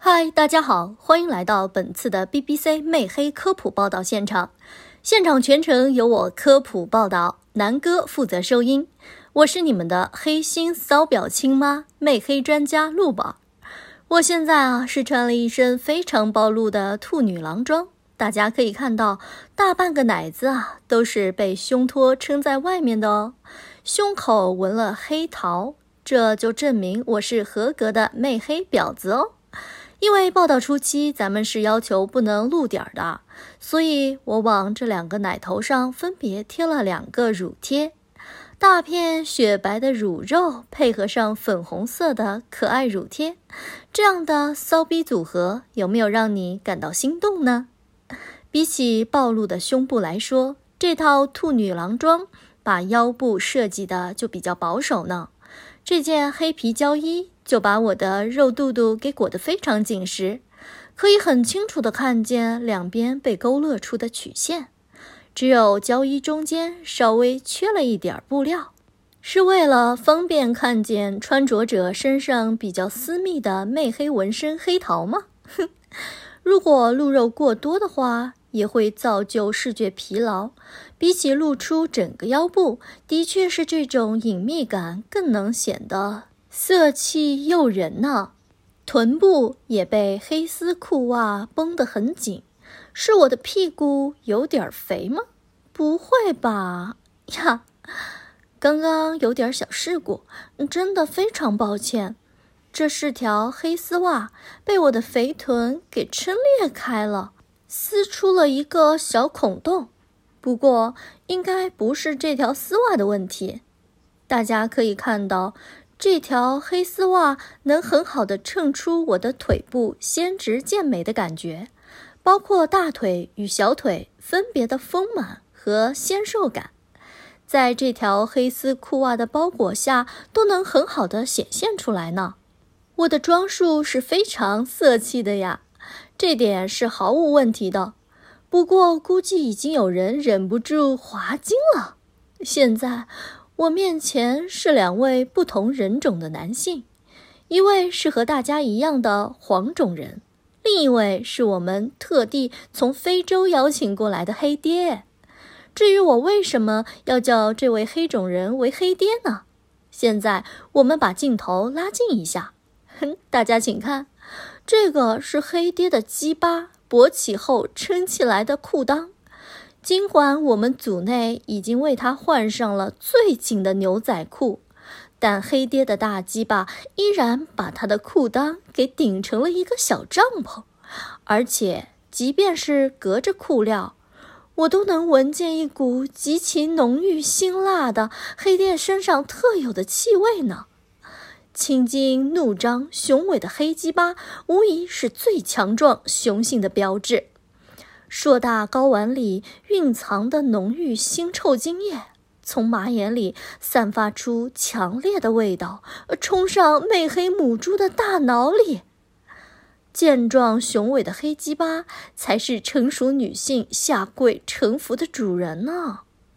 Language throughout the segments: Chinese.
嗨，大家好，欢迎来到本次的 BBC 媚黑科普报道现场。现场全程由我科普报道，南哥负责收音。我是你们的黑心骚表亲妈、媚黑专家陆宝。我现在是穿了一身非常暴露的兔女郎装，大家可以看到大半个奶子都是被胸托撑在外面的哦，胸口纹了黑桃，这就证明我是合格的媚黑婊子哦。因为报道初期咱们是要求不能露点的，所以我往这两个奶头上分别贴了2个乳贴，大片雪白的乳肉配合上粉红色的可爱乳贴，这样的骚逼组合有没有让你感到心动呢？比起暴露的胸部来说，这套兔女郎装把腰部设计的就比较保守呢。这件黑皮胶衣就把我的肉肚肚给裹得非常紧实，可以很清楚地看见两边被勾勒出的曲线，只有胶衣中间稍微缺了一点布料，是为了方便看见穿着者身上比较私密的媚黑纹身黑桃吗？如果露肉过多的话，也会造就视觉疲劳，比起露出整个腰部，的确是这种隐秘感更能显得色气诱人呢。臀部也被黑丝裤袜绷得很紧，是我的屁股有点肥吗？不会吧呀，刚刚有点小事故，真的非常抱歉。这是条黑丝袜，被我的肥臀给撑裂开了，撕出了一个小孔洞。不过应该不是这条丝袜的问题，大家可以看到这条黑丝袜能很好的衬出我的腿部纤直健美的感觉，包括大腿与小腿分别的丰满和纤瘦感，在这条黑丝裤袜的包裹下都能很好的显现出来呢。我的装束是非常色气的呀，这点是毫无问题的。不过估计已经有人忍不住滑稽了。现在我面前是2位不同人种的男性，一位是和大家一样的黄种人，另一位是我们特地从非洲邀请过来的黑爹。至于我为什么要叫这位黑种人为黑爹呢？现在我们把镜头拉近一下，大家请看，这个是黑爹的鸡巴勃起后撑起来的裤裆。尽管我们组内已经为他换上了最紧的牛仔裤，但黑爹的大鸡巴依然把他的裤裆给顶成了一个小帐篷，而且即便是隔着裤料，我都能闻见一股极其浓郁辛辣的黑爹身上特有的气味呢。青筋怒张雄伟的黑鸡巴无疑是最强壮雄性的标志，硕大睾丸里蕴藏的浓郁腥臭精液从马眼里散发出强烈的味道，冲上媚黑母猪的大脑里。健壮雄伟的黑鸡巴才是成熟女性下跪臣服的主人呢。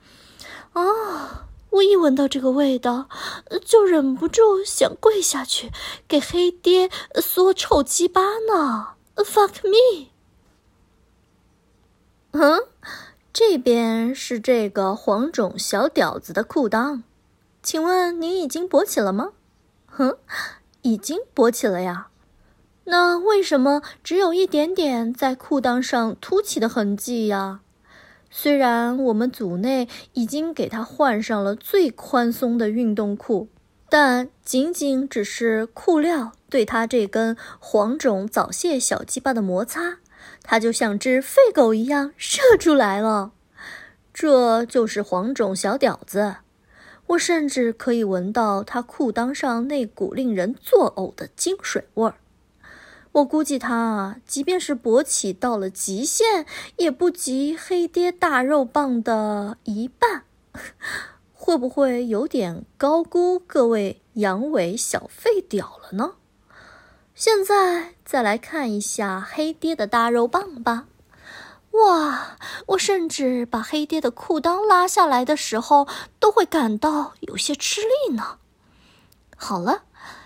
我一闻到这个味道，就忍不住想跪下去给黑爹嗦臭鸡巴呢。Fuck me！ 这边是这个黄种小屌子的裤裆，请问您已经勃起了吗？已经勃起了呀。那为什么只有一点点在裤裆上凸起的痕迹呀？虽然我们组内已经给他换上了最宽松的运动裤，但仅仅只是裤料对他这根黄种早泄小鸡巴的摩擦，他就像只废狗一样射出来了。这就是黄种小屌子，我甚至可以闻到他裤裆上那股令人作呕的精水味儿。我估计他即便是勃起到了极限，也不及黑爹大肉棒的1半。会不会有点高估各位阳痿小废屌了呢？现在再来看一下黑爹的大肉棒吧。哇，我甚至把黑爹的裤裆拉下来的时候，都会感到有些吃力呢。好了，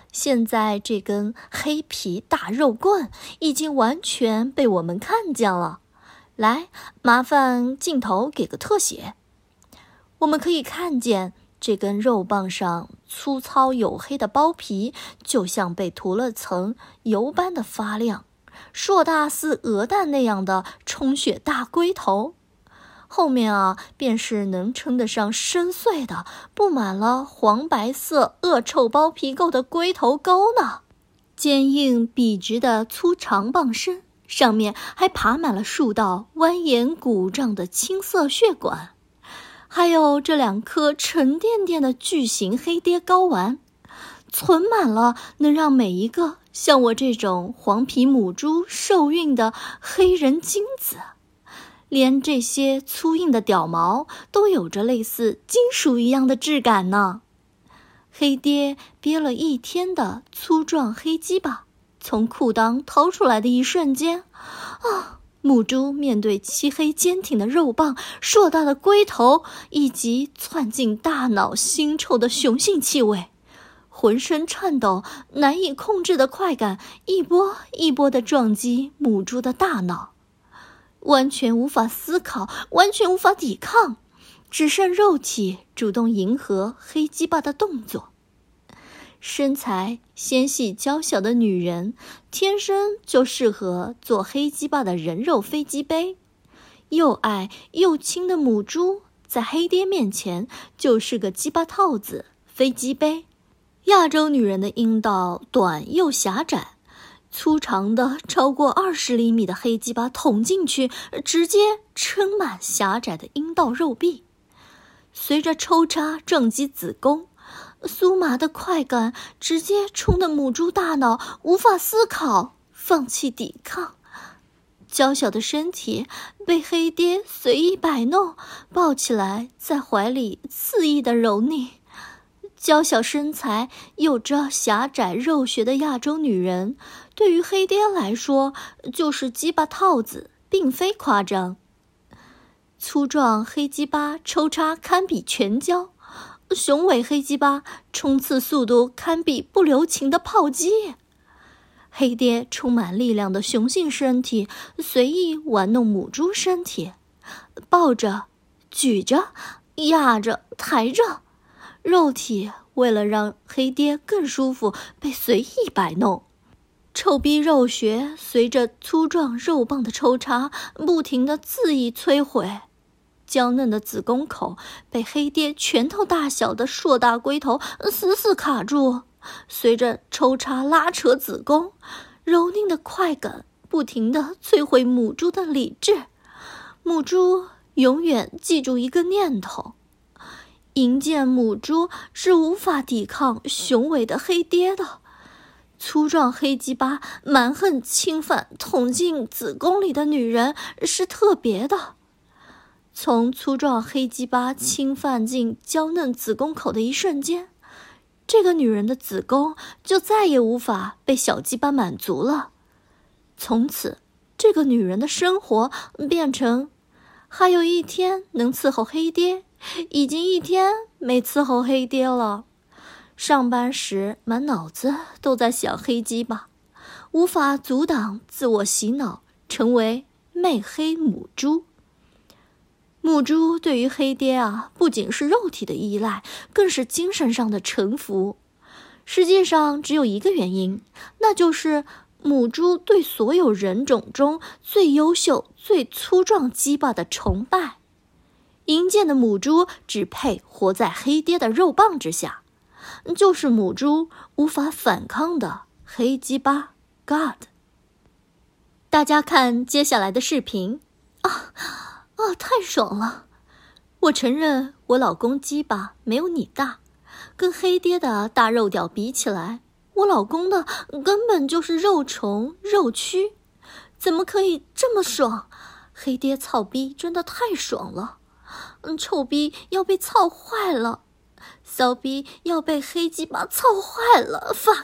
现在这根黑皮大肉棍已经完全被我们看见了。来，麻烦镜头给个特写。我们可以看见这根肉棒上粗糙黝黑的包皮，就像被涂了层油般的发亮，硕大似鹅蛋那样的充血大龟头。后面便是能称得上深邃的布满了黄白色恶臭包皮垢的龟头沟呢。坚硬笔直的粗长棒身上面还爬满了数道蜿蜒鼓胀的青色血管，还有这2颗沉甸甸的巨型黑爹睾丸，存满了能让每一个像我这种黄皮母猪受孕的黑人精子。连这些粗硬的屌毛都有着类似金属一样的质感呢。黑爹憋了1天的粗壮黑鸡巴从裤裆掏出来的一瞬间，母猪面对漆黑坚挺的肉棒、硕大的龟头以及窜进大脑腥臭的雄性气味，浑身颤抖，难以控制的快感一波一波地撞击母猪的大脑，完全无法思考，完全无法抵抗，只剩肉体主动迎合黑鸡巴的动作。身材纤细娇小的女人天生就适合做黑鸡巴的人肉飞机杯，又矮又轻的母猪在黑爹面前就是个鸡巴套子、飞机杯。亚洲女人的阴道短又狭窄，粗长的超过20厘米的黑鸡巴捅进去，直接撑满狭窄的阴道肉壁，随着抽插撞击子宫，酥麻的快感直接冲得母猪大脑无法思考，放弃抵抗。娇小的身体被黑爹随意摆弄，抱起来在怀里肆意的揉捏。娇小身材有着狭窄肉穴的亚洲女人，对于黑爹来说就是鸡巴套子，并非夸张。粗壮黑鸡巴抽插堪比拳交，雄伟黑鸡巴冲刺速度堪比不留情的炮击。黑爹充满力量的雄性身体随意玩弄母猪身体，抱着、举着、压着、抬着，肉体为了让黑爹更舒服被随意摆弄。臭逼肉穴随着粗壮肉棒的抽插不停地恣意摧毁，娇嫩的子宫口被黑爹拳头大小的硕大龟头死死卡住，随着抽插拉扯子宫，蹂躏的快感不停地摧毁母猪的理智。母猪永远记住一个念头：淫贱母猪是无法抵抗雄伟的黑爹的。粗壮黑鸡巴蛮横侵犯捅进子宫里的女人是特别的。从粗壮黑鸡巴侵犯进娇嫩子宫口的一瞬间，这个女人的子宫就再也无法被小鸡巴满足了。从此，这个女人的生活变成还有1天能伺候黑爹，已经1天没伺候黑爹了。上班时满脑子都在想黑鸡巴，无法阻挡自我洗脑，成为媚黑母猪。母猪对于黑爹不仅是肉体的依赖，更是精神上的臣服。实际上只有一个原因，那就是母猪对所有人种中最优秀、最粗壮鸡巴的崇拜。淫贱的母猪只配活在黑爹的肉棒之下，就是母猪无法反抗的黑鸡巴 God。 大家看接下来的视频太爽了！我承认我老公鸡巴没有你大，跟黑爹的大肉屌比起来，我老公的根本就是肉虫肉蛆，怎么可以这么爽？黑爹操逼真的太爽了，臭逼要被操坏了，骚逼要被黑鸡巴操坏了 fuck，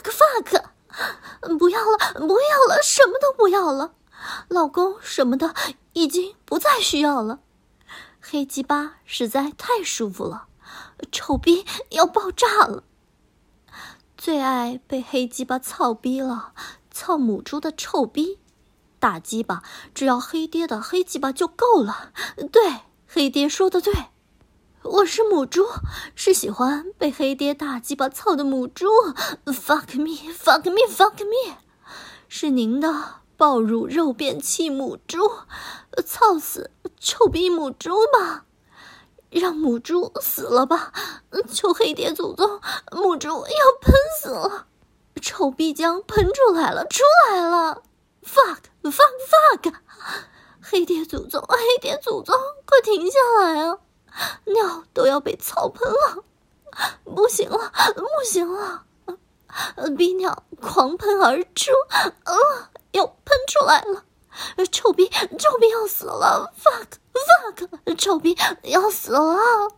不要了，什么都不要了，老公什么的已经不再需要了，黑鸡巴实在太舒服了，臭逼要爆炸了。 最爱被黑鸡巴操逼了，操母猪的臭逼。大鸡巴，只要黑爹的黑鸡巴就够了。对，黑爹说的对，我是母猪，是喜欢被黑爹大鸡巴操的母猪。Fuck me, fuck me, fuck me， 是您的爆乳肉便器母猪，操死臭逼母猪吧！让母猪死了吧！求黑爹祖宗，母猪要喷死了！臭逼浆喷出来了，出来了 ！Fuck, fuck, fuck！ 黑爹祖宗，黑爹祖宗，快停下来啊！尿都要被操喷了，不行了，不行了！逼尿狂喷而出，要喷出来了！臭逼要死了 ！Fuck， 臭逼要死了！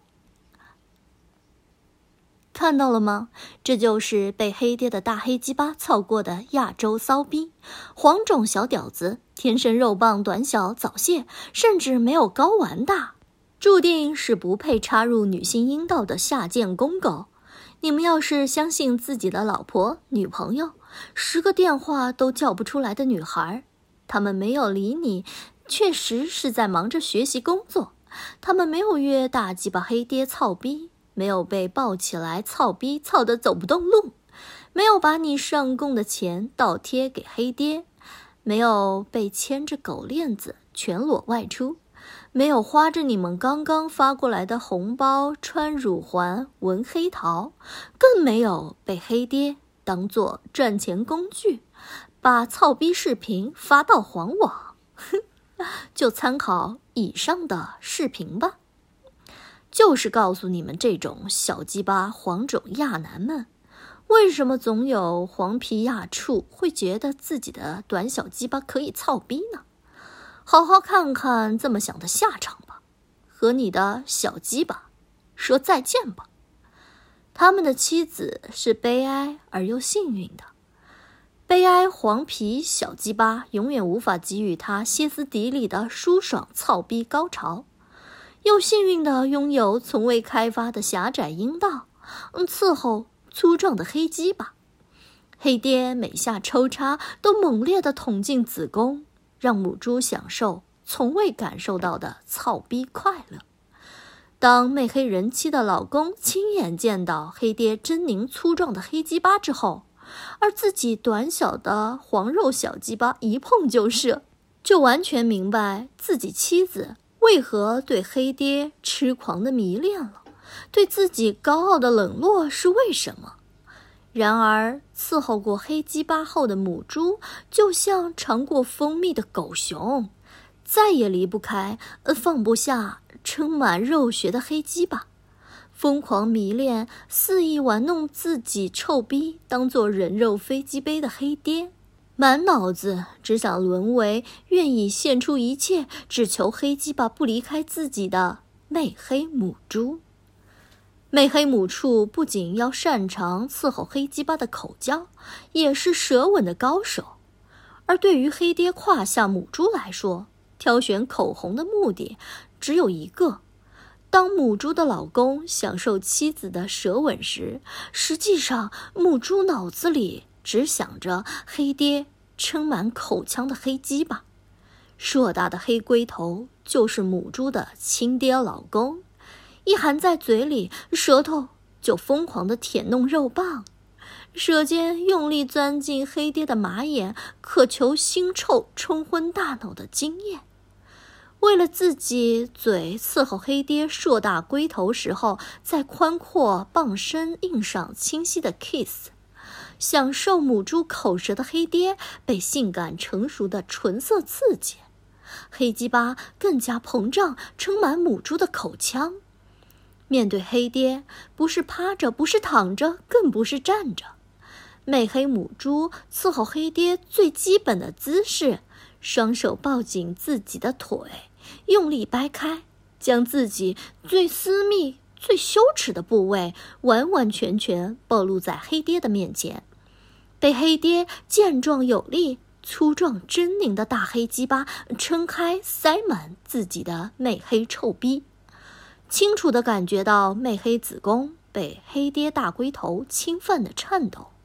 看到了吗？这就是被黑爹的大黑鸡巴操过的亚洲骚逼，黄种小屌子，天生肉棒短小早泄，甚至没有睾丸大，注定是不配插入女性阴道的下贱公狗。你们要是相信自己的老婆、女朋友，10个电话都叫不出来的女孩，他们没有理你，确实是在忙着学习工作。他们没有约大鸡巴黑爹操逼，没有被抱起来操逼操得走不动路，没有把你上供的钱倒贴给黑爹，没有被牵着狗链子全裸外出，没有花着你们刚刚发过来的红包穿乳环纹黑桃，更没有被黑爹当作赚钱工具，把操逼视频发到黄网。就参考以上的视频吧，就是告诉你们这种小鸡巴黄种亚男们，为什么总有黄皮亚处会觉得自己的短小鸡巴可以操逼呢？好好看看这么想的下场吧，和你的小鸡巴说再见吧。他们的妻子是悲哀而又幸运的，悲哀黄皮小鸡巴永远无法给予他歇斯底里的舒爽操逼高潮，又幸运地拥有从未开发的狭窄阴道，伺候粗壮的黑鸡巴。黑爹每下抽插都猛烈地捅进子宫，让母猪享受从未感受到的操逼快乐。当媚黑人妻的老公亲眼见到黑爹狰狞粗壮的黑鸡巴之后，而自己短小的黄肉小鸡巴一碰就射，就完全明白自己妻子为何对黑爹痴狂的迷恋了，对自己高傲的冷落是为什么。然而伺候过黑鸡巴后的母猪就像尝过蜂蜜的狗熊，再也离不开放不下撑满肉穴的黑鸡巴，疯狂迷恋肆意玩弄自己臭逼当作人肉飞机杯的黑爹，满脑子只想沦为愿意献出一切只求黑鸡巴不离开自己的媚黑母猪。媚黑母畜不仅要擅长伺候黑鸡巴的口交，也是舌吻的高手。而对于黑爹胯下母猪来说，挑选口红的目的只有一个，当母猪的老公享受妻子的舌吻时，实际上母猪脑子里只想着黑爹撑满口腔的黑鸡巴。硕大的黑龟头就是母猪的亲爹老公，一含在嘴里，舌头就疯狂地舔弄肉棒，舌尖用力钻进黑爹的马眼，渴求腥臭冲昏大脑的经验。为了自己嘴伺候黑爹硕大龟头时候在宽阔棒身印上清晰的 kiss， 享受母猪口舌的黑爹被性感成熟的唇色刺激，黑鸡巴更加膨胀，撑满母猪的口腔。面对黑爹，不是趴着，不是躺着，更不是站着。媚黑母猪伺候黑爹最基本的姿势，双手抱紧自己的腿，用力掰开，将自己最私密、最羞耻的部位完完全全暴露在黑爹的面前。被黑爹健壮有力、粗壮狰狞的大黑鸡巴撑开塞满自己的媚黑臭逼，清楚地感觉到媚黑子宫被黑爹大龟头侵犯的颤抖。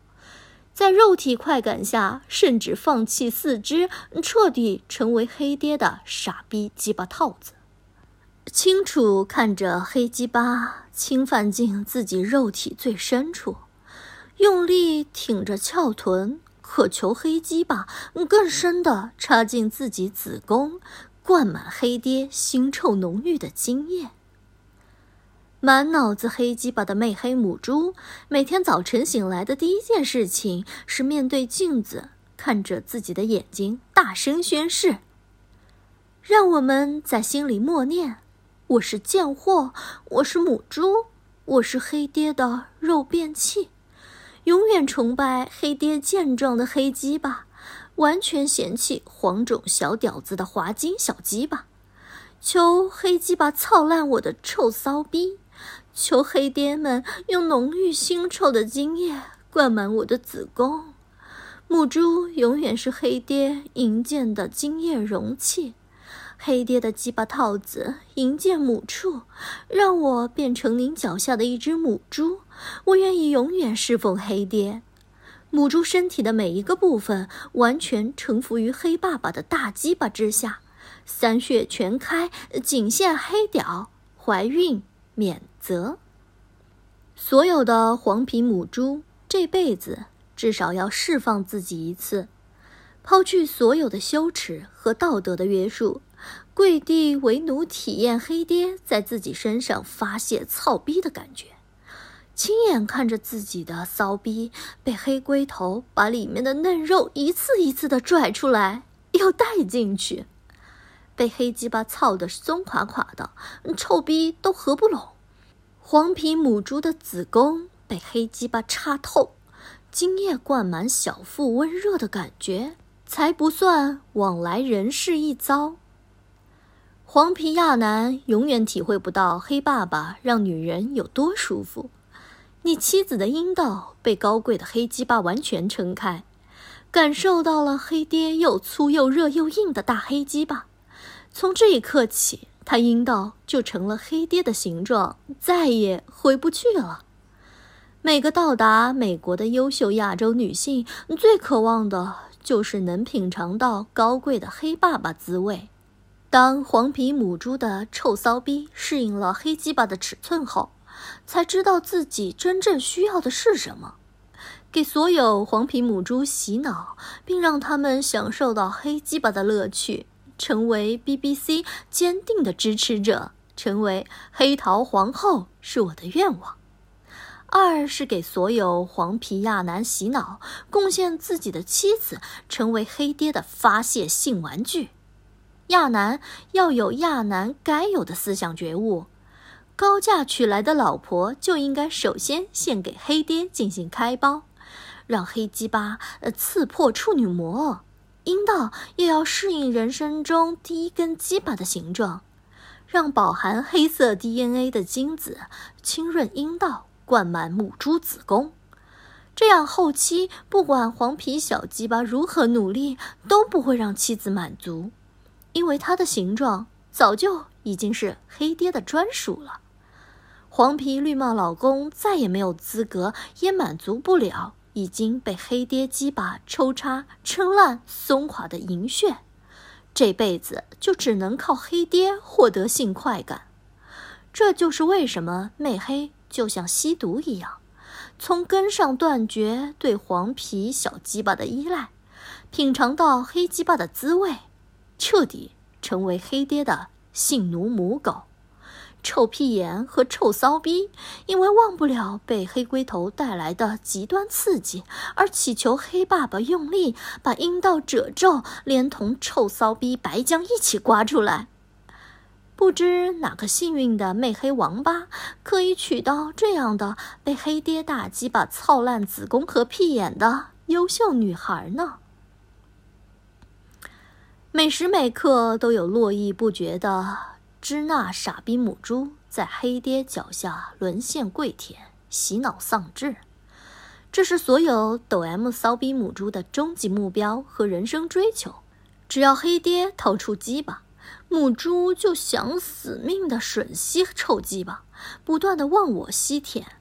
在肉体快感下，甚至放弃四肢，彻底成为黑爹的傻逼鸡巴套子。清楚看着黑鸡巴侵犯进自己肉体最深处，用力挺着翘臀，渴求黑鸡巴更深地插进自己子宫，灌满黑爹腥臭浓郁的精液。满脑子黑鸡巴的媚黑母猪，每天早晨醒来的第一件事情是面对镜子，看着自己的眼睛，大声宣誓。让我们在心里默念：我是贱货，我是母猪，我是黑爹的肉便器，永远崇拜黑爹健壮的黑鸡巴，完全嫌弃黄种小屌子的滑筋小鸡巴。求黑鸡巴操烂我的臭骚逼，求黑爹们用浓郁腥臭的精液灌满我的子宫。母猪永远是黑爹淫贱的精液容器，黑爹的鸡巴套子淫贱母畜，让我变成您脚下的一只母猪，我愿意永远侍奉黑爹。母猪身体的每一个部分完全臣服于黑爸爸的大鸡巴之下，三穴全开，仅限黑屌，怀孕免责。所有的黄皮母猪这辈子至少要释放自己一次，抛去所有的羞耻和道德的约束，跪地为奴，体验黑爹在自己身上发泄操逼的感觉，亲眼看着自己的骚逼被黑龟头把里面的嫩肉一次一次的拽出来又带进去，被黑鸡巴操得松垮垮的，臭逼都合不拢。黄皮母猪的子宫被黑鸡巴插透，精液灌满小腹温热的感觉才不算往来人世一遭。黄皮亚男永远体会不到黑爸爸让女人有多舒服。你妻子的阴道被高贵的黑鸡巴完全撑开，感受到了黑爹又粗又热又硬的大黑鸡巴。从这一刻起，他阴道就成了黑爹的形状，再也回不去了。每个到达美国的优秀亚洲女性最渴望的就是能品尝到高贵的黑爸爸滋味。当黄皮母猪的臭骚逼适应了黑鸡巴的尺寸后，才知道自己真正需要的是什么。给所有黄皮母猪洗脑，并让他们享受到黑鸡巴的乐趣，成为 BBC 坚定的支持者，成为黑桃皇后是我的愿望。二是给所有黄皮亚男洗脑，贡献自己的妻子，成为黑爹的发泄性玩具。亚男要有亚男该有的思想觉悟，高价娶来的老婆就应该首先献给黑爹进行开包，让黑鸡巴刺破处女膜，阴道也要适应人生中第一根鸡巴的形状，让饱含黑色 DNA 的精子浸润阴道，灌满母猪子宫。这样后期不管黄皮小鸡巴如何努力，都不会让妻子满足，因为它的形状早就已经是黑爹的专属了。黄皮绿帽老公再也没有资格，也满足不了已经被黑爹鸡巴抽插撑烂松垮的银穴，这辈子就只能靠黑爹获得性快感。这就是为什么媚黑就像吸毒一样，从根上断绝对黄皮小鸡巴的依赖，品尝到黑鸡巴的滋味，彻底成为黑爹的性奴母狗。臭屁眼和臭骚逼因为忘不了被黑龟头带来的极端刺激，而祈求黑爸爸用力把阴道褶皱连同臭骚逼白浆一起刮出来。不知哪个幸运的媚黑王八可以娶到这样的被黑爹大鸡巴操烂子宫和屁眼的优秀女孩呢？每时每刻都有络绎不绝的支那傻逼母猪在黑爹脚下沦陷跪舔，洗脑丧志。这是所有抖 M 骚逼母猪的终极目标和人生追求。只要黑爹掏出鸡巴，母猪就想死命的吮吸臭鸡巴，不断的忘我吸舔，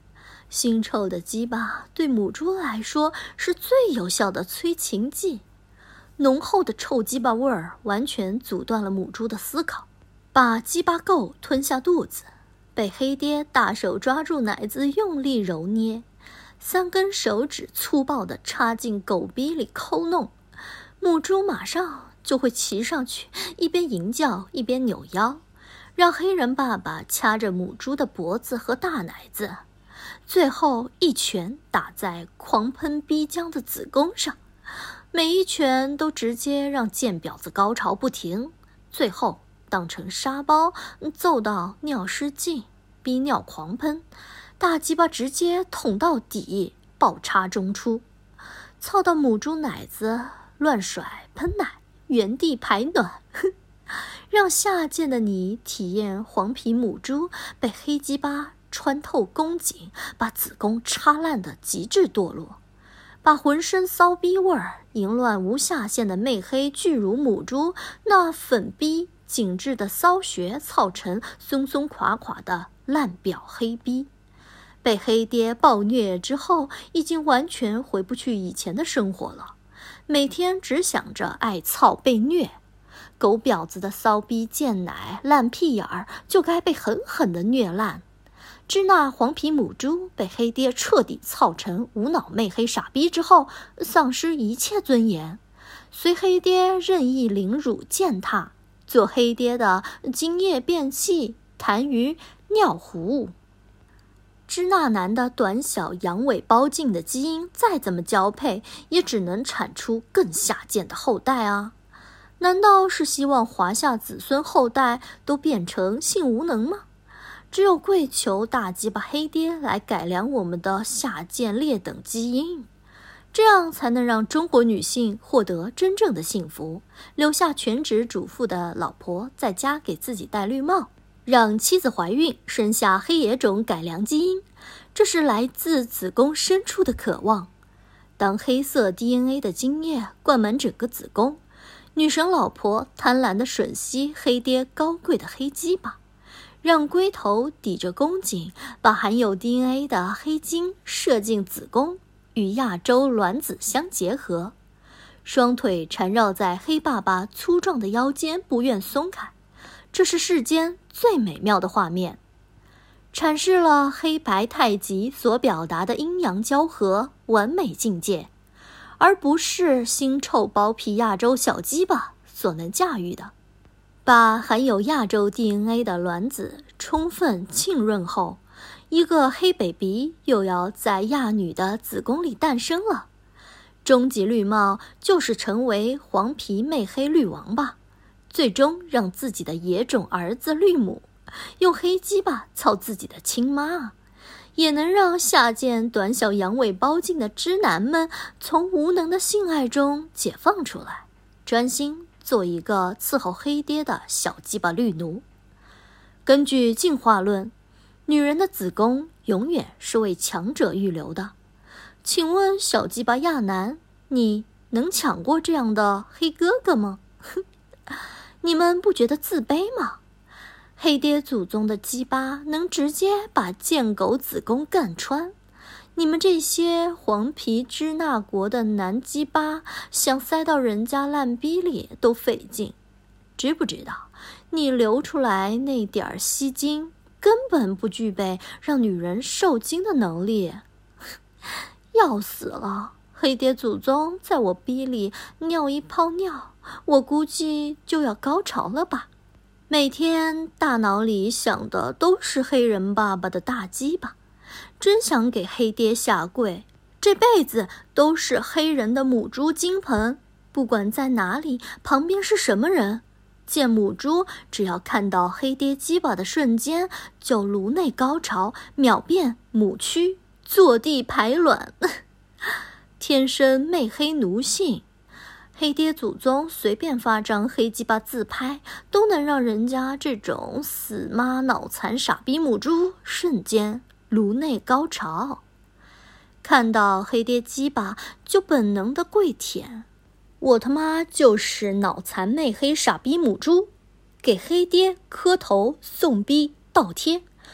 腥臭的鸡巴对母猪来说是最有效的催情剂，浓厚的臭鸡巴味儿完全阻断了母猪的思考，把鸡巴垢吞下肚子，被黑爹大手抓住奶子用力揉捏，3根手指粗暴地插进狗逼里抠弄，母猪马上就会骑上去，一边吟叫一边扭腰，让黑人爸爸掐着母猪的脖子和大奶子，最后一拳打在狂喷逼浆的子宫上，每一拳都直接让贱婊子高潮不停，最后当成沙包揍到尿失禁，逼尿狂喷，大鸡巴直接捅到底，爆插中出，操到母猪奶子乱甩喷奶，原地排卵，让下贱的你体验黄皮母猪被黑鸡巴穿透宫颈，把子宫插烂的极致堕落，把浑身骚逼味儿淫乱无下限的媚黑巨乳母猪那粉逼紧致的骚穴操成松松垮垮的烂表黑逼。被黑爹暴虐之后，已经完全回不去以前的生活了，每天只想着爱操被虐，狗婊子的骚逼贱奶烂屁眼儿就该被狠狠地虐烂。支那黄皮母猪被黑爹彻底操成无脑媚黑傻逼之后，丧失一切尊严，随黑爹任意凌辱践踏，做黑爹的精液便器、痰盂、尿壶。支那男的短小阳痿包茎的基因再怎么交配，也只能产出更下贱的后代啊！难道是希望华夏子孙后代都变成性无能吗？只有跪求大鸡巴黑爹来改良我们的下贱劣等基因，这样才能让中国女性获得真正的幸福，留下全职主妇的老婆在家给自己戴绿帽，让妻子怀孕生下黑野种改良基因，这是来自子宫深处的渴望。当黑色 DNA 的精液灌满整个子宫，女神老婆贪婪地吮吸黑爹高贵的黑鸡巴，让龟头抵着宫颈，把含有 DNA 的黑精射进子宫，与亚洲卵子相结合，双腿缠绕在黑爸爸粗壮的腰间不愿松开，这是世间最美妙的画面，阐释了黑白太极所表达的阴阳交合完美境界，而不是腥臭包皮亚洲小鸡巴所能驾驭的。把含有亚洲 DNA 的卵子充分浸润后，一个黑 baby 又要在亚女的子宫里诞生了。终极绿帽就是成为黄皮媚黑绿王八，最终让自己的野种儿子绿母用黑鸡巴操自己的亲妈，也能让下贱短小阳痿包茎的直男们从无能的性爱中解放出来，专心做一个伺候黑爹的小鸡巴绿奴。根据进化论，女人的子宫永远是为强者预留的。请问小鸡巴亚男，你能抢过这样的黑哥哥吗？你们不觉得自卑吗？黑爹祖宗的鸡巴能直接把贱狗子宫干穿，你们这些黄皮支那国的男鸡巴想塞到人家烂逼里都费劲，知不知道你流出来那点吸精根本不具备让女人受精的能力？要死了，黑爹祖宗在我逼里尿一泡尿，我估计就要高潮了吧。每天大脑里想的都是黑人爸爸的大鸡巴，真想给黑爹下跪，这辈子都是黑人的母猪金盆，不管在哪里，旁边是什么人，见母猪只要看到黑爹鸡巴的瞬间，就颅内高潮，秒变母躯，坐地排卵。天生媚黑奴性，黑爹祖宗随便发张黑鸡巴自拍，都能让人家这种死妈脑残傻逼母猪瞬间颅内高潮，看到黑爹鸡巴就本能的跪舔。我他妈就是脑残媚黑傻逼母猪，给黑爹磕头送逼倒贴，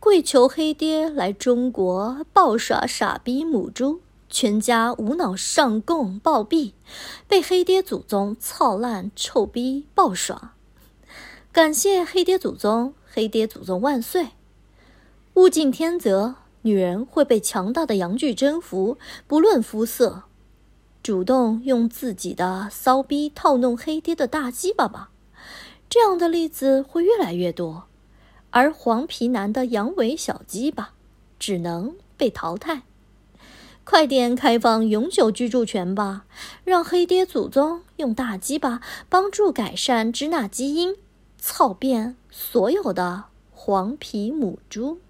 跪求黑爹来中国暴耍傻逼母猪，全家无脑上供暴毙，被黑爹祖宗操烂臭逼暴耍。感谢黑爹祖宗，黑爹祖宗万岁！物竞天择，女人会被强大的阳具征服，不论肤色。主动用自己的骚逼套弄黑爹的大鸡巴吧，这样的例子会越来越多。而黄皮男的阳痿小鸡巴只能被淘汰。快点开放永久居住权吧，让黑爹祖宗用大鸡巴帮助改善支那基因，操遍所有的黄皮母猪。